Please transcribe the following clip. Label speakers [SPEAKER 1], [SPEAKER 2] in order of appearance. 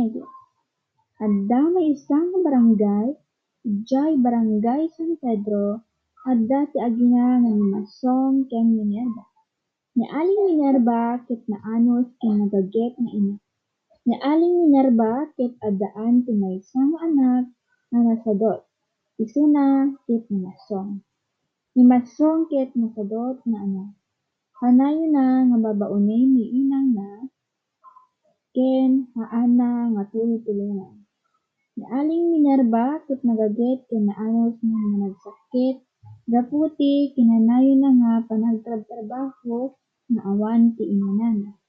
[SPEAKER 1] remedio. Adda may isang barangay, ijay Barangay San Pedro, adda ti agina nga ni Masong ken Minerva. Ni Aling Minerva ket naanos ken nagaget nga ina. Ni Aling Minerva ket addaan ti maysa nga anak nga nasadot. Isuna ket ni Masong. Ni Masong ket nasadot nga anak. Hanayon na nga babaonen ni inang na ken haana nga tulong-tulungan. Ni Aling Minerva ket nagaget ken naanos nga nagsakit gapu ti kinahanayon na nga panagtrabaho nga awan ti inana.